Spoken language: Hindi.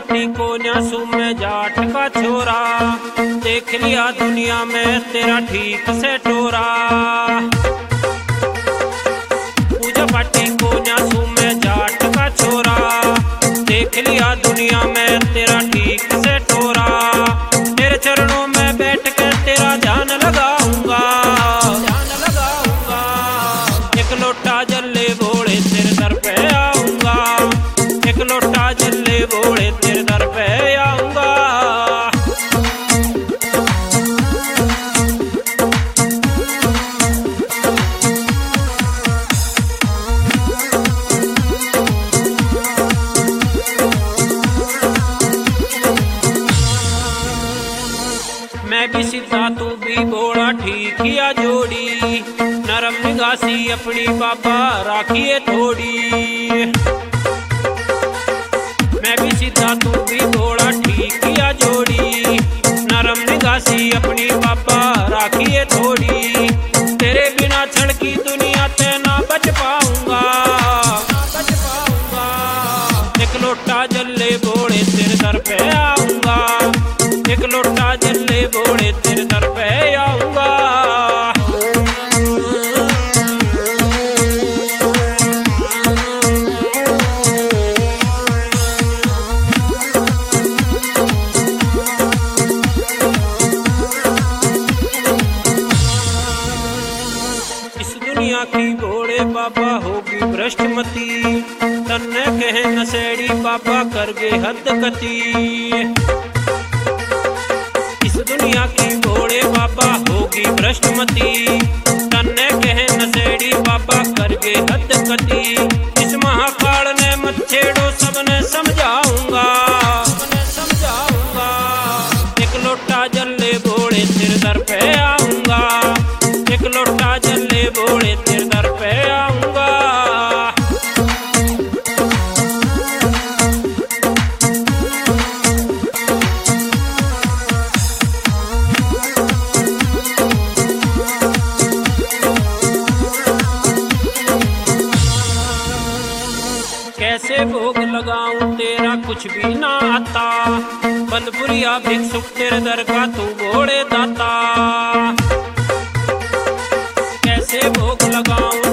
पट्टी को न्यासू में जाट का छोरा, देख लिया दुनिया में तेरा ठीक से टोरा। पूजा पट्टी को न्यासू में जाट का छोरा, देख लिया दुनिया में तेरा ठीक से टोरा। तेरे चरणों में बैठ के तेरा ध्यान लगाऊंगा, ध्यान लगाऊंगा। एक लोटा जल्ले बोले तेरे दर पे आऊंगा, एक लोटा जल्ले बोले तेरे दर पे आऊंगा। मैं भी सीधा तू भी बोला ठीक या जोड़ी, नरम निगासी अपनी बाबा राखिए थोड़ी। मैं भी सीधा तू भी बोला ठीक या जोड़ी, नरम निगासी अपनी बाबा राखिए थोड़ी। तेरे बिना छड़ की दुनिया ते ना बच पाऊंगा, ना बच पाऊंगा। एक लोटा जल्ले बोले तेरे दर पे आऊंगा, एक लोटा जल्ले बोले तेरे दर पे आऊंगा। इस दुनिया की भोले बाबा होगी भ्रष्टमती, तन्ने कहे नशेड़ी बाबा कर गए हद गति। दुनिया की भोले बाबा होगी भ्रष्टमती, तन्ने कहे नशेड़ी बाबा कर गे हद गति। इस महाकाल ने मत छेड़ो सबने समझाऊंगा, सबने समझाऊंगा। एक लोटा जल्ले बोले तेरे दर पे आऊंगा, एक लोटा जल्ले बोले तेरे दर पे आऊंगा। कैसे भोग लगाऊं तेरा कुछ भी ना आता, बलपुरिया भिक्षुक तेरे दर का तू भोले दाता। कैसे भोग लगाऊं